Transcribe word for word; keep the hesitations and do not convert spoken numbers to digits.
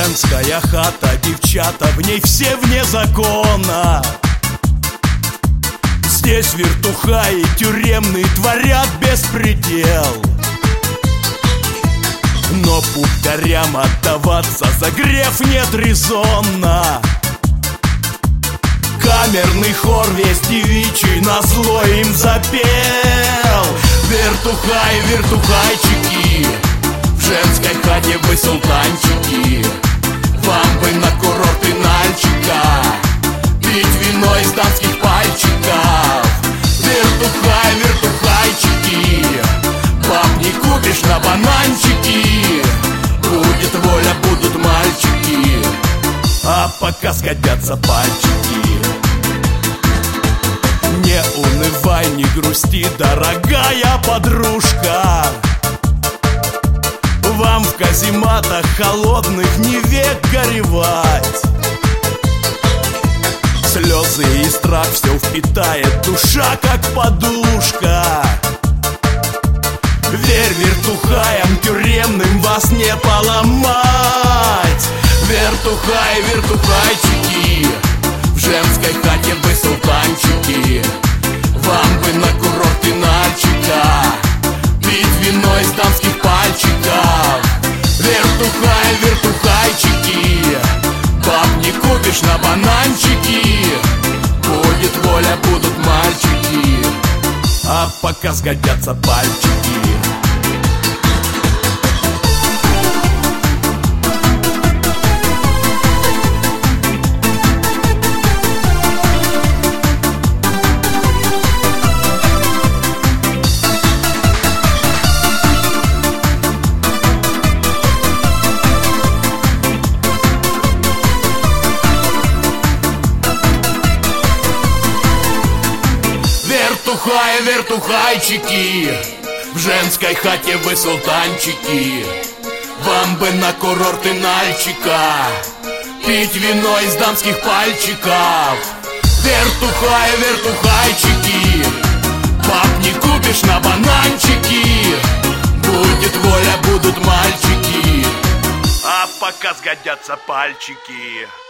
Женская хата, девчата, в ней все вне закона. Здесь вертуха и тюремные творят беспредел. Но пухтарям отдаваться за грех нет резона. Камерный хор весь девичий назло им запел. Вертухай, вертухайчики, в женской хате вы султанчики. Вам бы на курорты Нальчика пить вино из дамских пальчиков. Вертухай, вертухайчики, баб не купишь на бананчики. Будет воля, будут мальчики, а пока сгодятся пальчики. Не унывай, не грусти, дорогая подружка. Вам в казематах холодных не век горевать. Слезы и страх все впитает душа, как подушка. Верь вертухаям тюремным, вас не поломать. Вертухай, вертухайчики, в женской хате вы султанчики. Вам бы на курорты Нальчика пить вино из дамских пальчиков. Вертухай, вертухайчики, баб не купишь на бананчики. Будет воля, будут мальчики, а пока сгодятся пальчики. Вертухай, вертухайчики, в женской хате вы султанчики. Вам бы на курорты Нальчика пить вино из дамских пальчиков. Вертухай, вертухайчики, баб не купишь на бананчики. Будет воля, будут мальчики, а пока сгодятся пальчики.